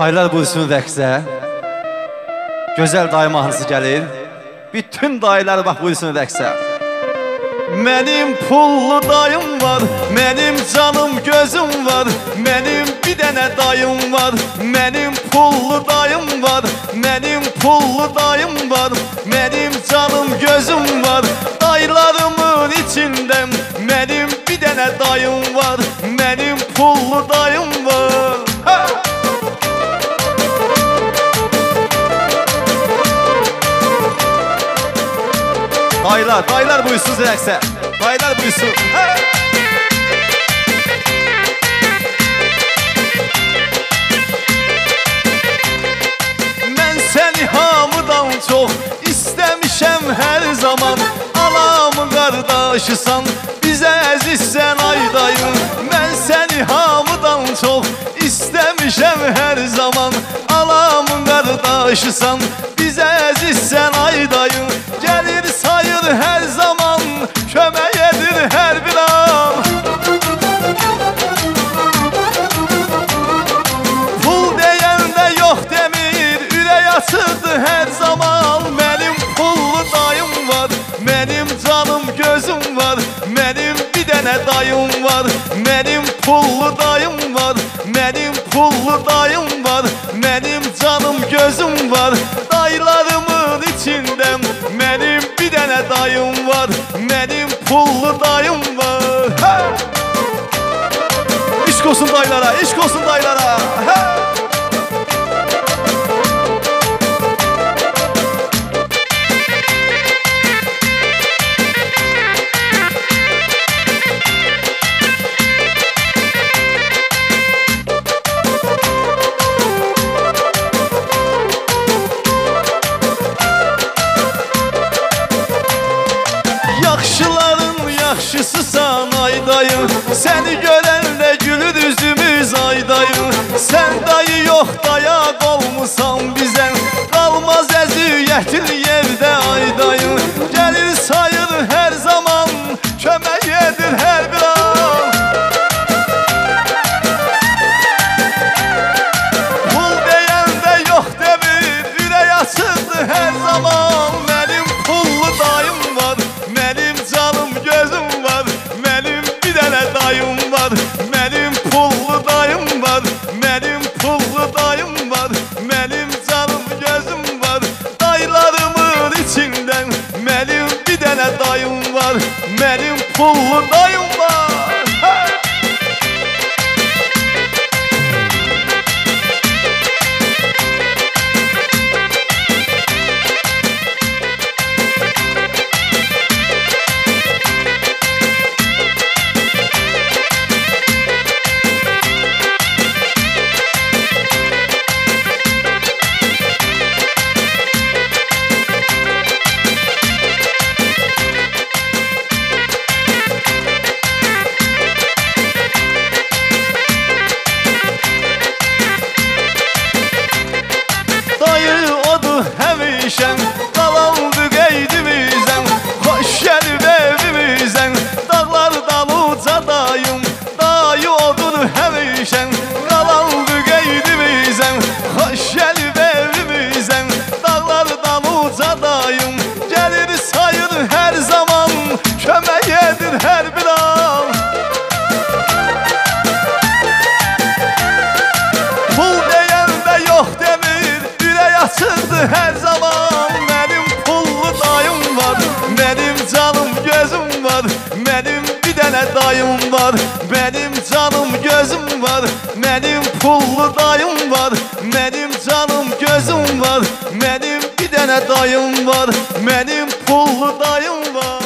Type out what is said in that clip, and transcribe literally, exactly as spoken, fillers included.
Dayılar buyursun rəqsə. Gözəl dayı mahnısı gəlir. Bütün dayılar bax buyursun rəqsə. Mənim pullu dayım var, mənim canım gözüm var, mənim bir dənə dayım var, mənim pullu dayım var, mənim pullu dayım var, mənim canım gözüm var. Dayılarımın içində mənim bir dənə dayım var, mənim pullu dayım var. Ha! Dayılar, dayılar buyursun rəqsə. Dayılar buyursun. Hey! Mən səni hamıdan çox istəmişəm hər zaman. Anamın qardaşısan, bizə əzizsən ay dayım. Mən səni hamıdan çox istəmişəm hər zaman. Anamın qardaşısan, bizə əzizsən ay dayım. Gəlir sayır hər zaman, kömək edir hər bir an. Pul deyəndə yox demir, ürək açırdı hər zaman. Mənim pullu dayım var, mənim canım gözüm var, mənim bir dənə dayım var, mənim pullu dayım var, mənim pullu dayım var, mənim canım gözüm var. Dayılarımın içində mənim bir dənə dayım var, mənim pullu dayım var. Ha! İşq olsun dayılara, işq olsun dayılara. Ha! Yaxşıların yaxşısısan ay dayı, səni görəndə gülür üzümüz ay dayı. Sən dayı yox dayaq olmusan bizə, qalmaz əziyyətin yerdə ay dayı. Gəlir sayır hər zaman, kömək edir hər bir an. Pul deyəndə yox demir, ürək açırdı hər zaman. Mənim pullu dayım var, mənim canım gözüm var, mənim bir dənə dayım var, mənim pullu dayım var, mənim pullu dayım var, mənim canım gözüm var. Dayılarımın içində mənim bir dənə dayım var, mənim pullu dayım var. Ha! Həmişəm qalandı qeydimizdən, xoş gəlib evimizdən. Dağlar dalıca dayım, dayı odur həmişəm, qalandı qeydimizdən, xoş gəlib evimizdən. Dağlar dalıca dayım, gəlir sayır hər zaman, kömək edir hər bir an. Pul deyəndə yox demir, ürək açırdı hər zaman. Mənim pullu dayım var, mənim canım gözüm var, mənim bir dənə dayım var, mənim canım gözüm var, mənim pullu dayım var, mənim canım gözüm var, mənim bir dənə dayım var, mənim pullu dayım var.